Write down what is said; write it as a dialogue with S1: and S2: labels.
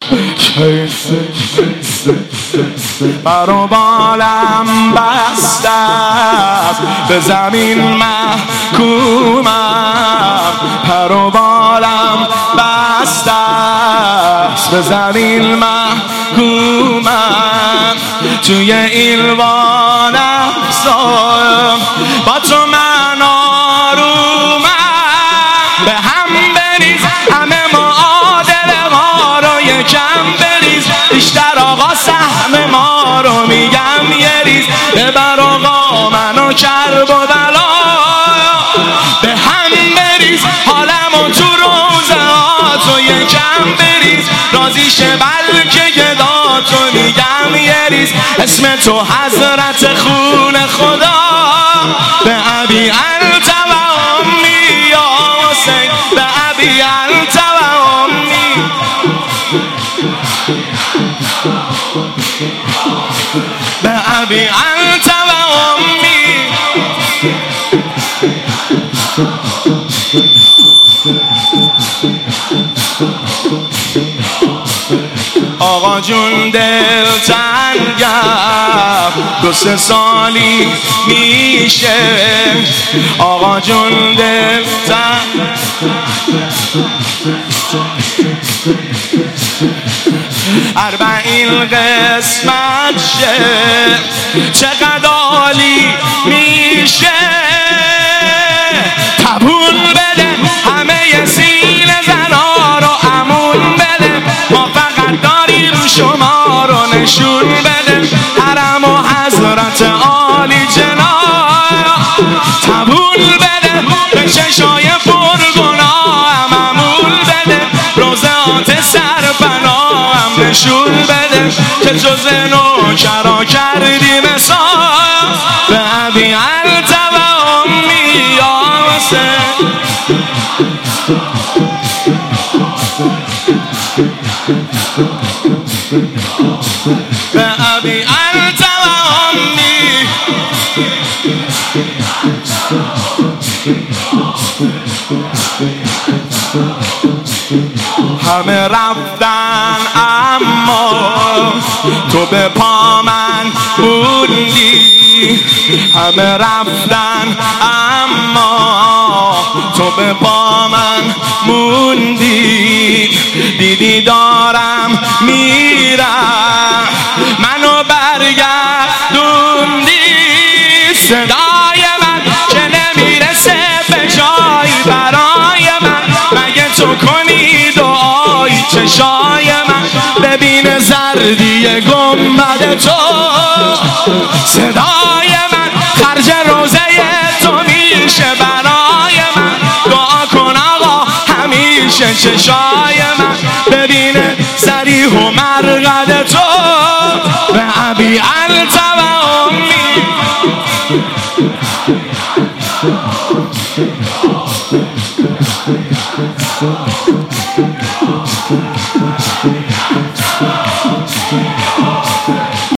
S1: بر و بالم بسته است، به زمین محکومم. پر و بالم بسته است، به زمین محکومم. توی ایوان افسار با تو من آرومم. به هم بریز همه معادله ها رو یکم بریز، بیشتر آقا سهم ما رو میگم یه ریز. ببر آقا منو کرب و بلا، به هم بریز حالمو تو روزه ها تو یکم بریز. راضی شه بلکه گدا تو میگم یه ریز. اسم تو حضرت خون خدا، به ابی انت و امی یا حسین، به ابی انت و امی. به ابی انت و امی. آقا جون دل تنگم، 2-3 سالی میشه. آقا جون دل تنگم، اربعین قسمت شه، چقدر عالی میشه. تبون بده همه سینه زنا رو امون بده، ما فقط داریم شما رو نشون بده. حرم و حضرت عالی جناب، تبون بده به چشای پرگناه امون بده. روزات سرپناه هم نشون بده که جز نوکرا کردی مثال. به ابی انت و امی یا حسین. به ابی انت و امی. همه رفتن اما تو به پا من موندی. همه رفتن اما تو به پا من موندی. دیدی دارم میرم منو برگردوندی. صدای من که نمیرسه به جایی برای من، مگه تو کنی دعایی چشای من ببین زردی گنبد تو. صدای من خرج روزه تو میشه برای من، دعا کن آقا همیشه چشای من ببینه صریح و مرقد تو. به ابی انت و امی.